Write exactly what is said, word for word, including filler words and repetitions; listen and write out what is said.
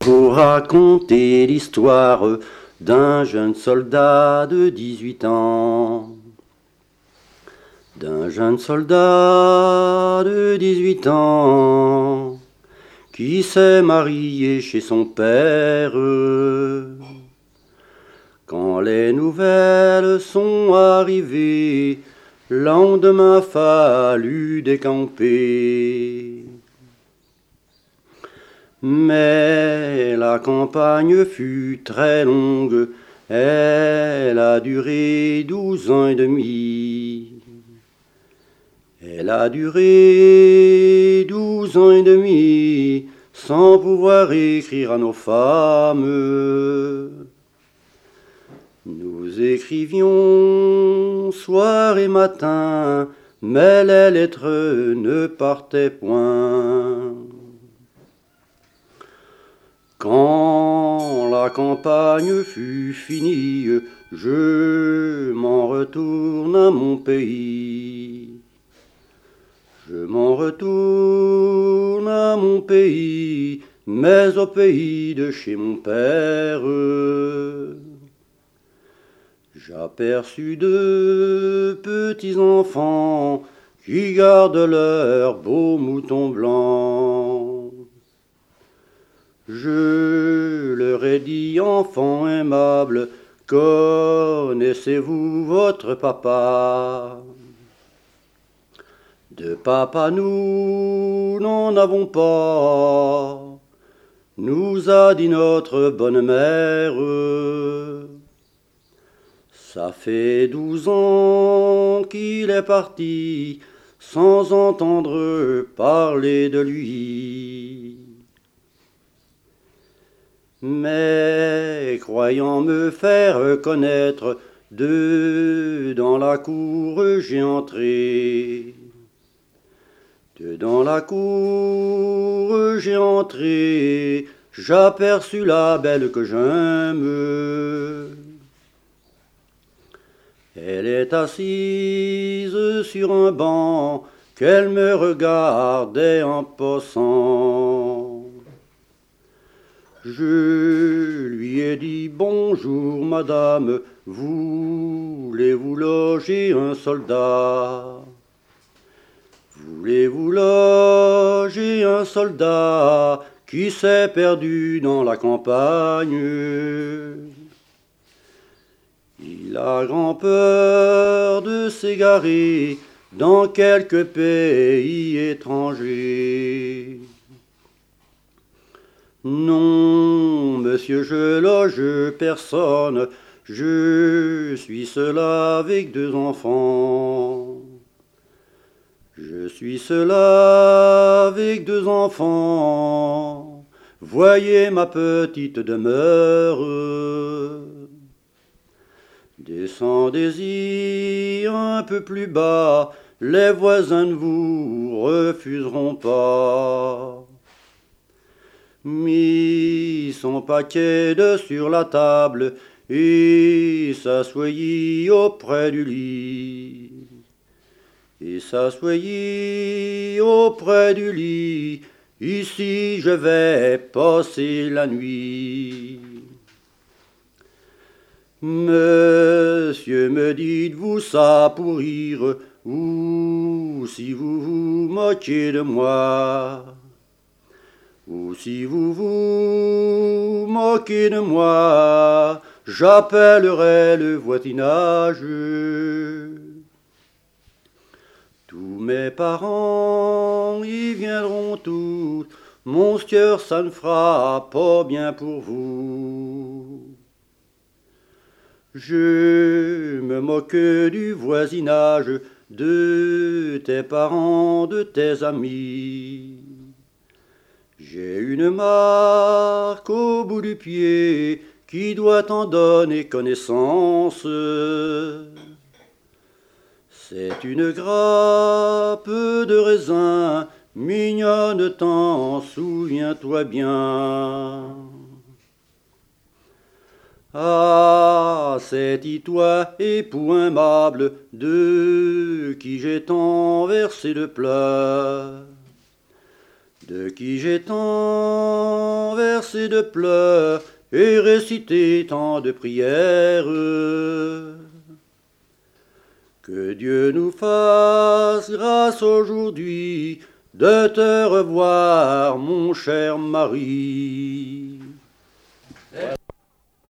pour raconter l'histoire d'un jeune soldat de dix-huit ans. D'un jeune soldat de dix-huit ans qui s'est marié chez son père. Quand les nouvelles sont arrivées, lendemain fallut décamper. Mais la campagne fut très longue, elle a duré douze ans et demi. Elle a duré douze ans et demi, sans pouvoir écrire à nos femmes. Nous écrivions soir et matin, mais les lettres ne partaient point. Quand la campagne fut finie, je m'en retourne à mon pays. Je m'en retourne à mon pays, mais au pays de chez mon père. J'aperçus deux petits enfants qui gardent leurs beaux moutons blancs. Je leur ai dit, enfants aimables, connaissez-vous votre papa? De papa nous n'en avons pas, nous a dit notre bonne mère. Ça fait douze ans qu'il est parti, sans entendre parler de lui. Mais croyant me faire connaître, de dans la cour j'ai entré. De dans la cour j'ai entré, j'aperçus la belle que j'aime. Elle est assise sur un banc, qu'elle me regardait en passant. Je lui ai dit, bonjour madame, voulez-vous loger un soldat? Voulez-vous loger un soldat qui s'est perdu dans la campagne? Il a grand peur de s'égarer dans quelque pays étranger. Non, monsieur, je loge personne, je suis seul avec deux enfants. Je suis seul avec deux enfants, voyez ma petite demeure. Descendez-y un peu plus bas, les voisins ne vous refuseront pas. Mis son paquet de sur la table et s'assoyit auprès du lit. Et s'assoyit auprès du lit, ici je vais passer la nuit. Monsieur, me dites-vous ça pour rire, ou si vous vous moquez de moi? Ou si vous vous moquez de moi, j'appellerai le voisinage. Tous mes parents y viendront tous, monsieur, ça ne fera pas bien pour vous. Je me moque du voisinage, de tes parents, de tes amis. J'ai une marque au bout du pied qui doit t'en donner connaissance. C'est une grappe de raisin, mignonne, t'en souviens-toi bien. Ah, c'est toi, époux aimable, de qui j'ai tant versé de pleurs. de qui j'ai tant versé de pleurs et récité tant de prières. Que Dieu nous fasse grâce aujourd'hui de te revoir, mon cher Marie.